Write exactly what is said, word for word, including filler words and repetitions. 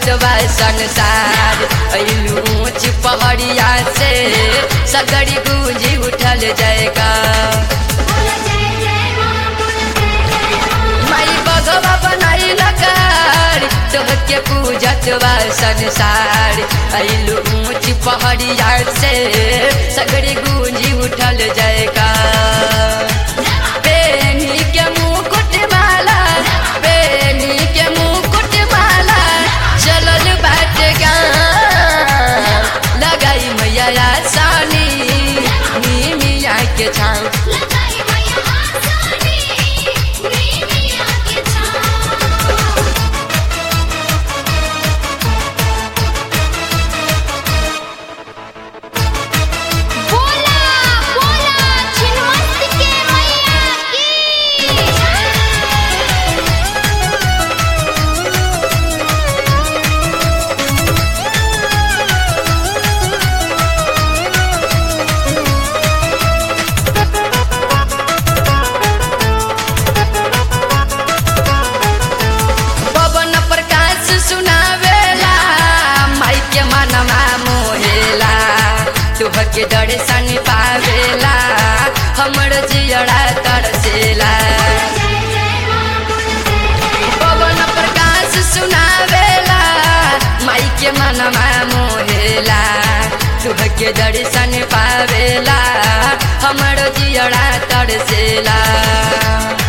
पूजत बा संसार। अइलू ऊंच पहाड़िया से सगड़ी गूंजी उठल जाएगा। माई बगवा बनाई लकार तोहके पूजत बा संसार। अइलू ऊंच पहाड़िया से सगड़ी गूंजी उठल जाएगा। बेनी के मुकुट माला बेनी के मुकुट माला चलल बाटे गाँव। लगाई मैया आसानी नीमिया के छाँव। के दर्शन पावेला हमर जियरा तरसेला। पवन प्रकाश सुनावेला माई के मनवा मोहेला। तुहके दर्शन पावेला हमर जियरा तरसेला।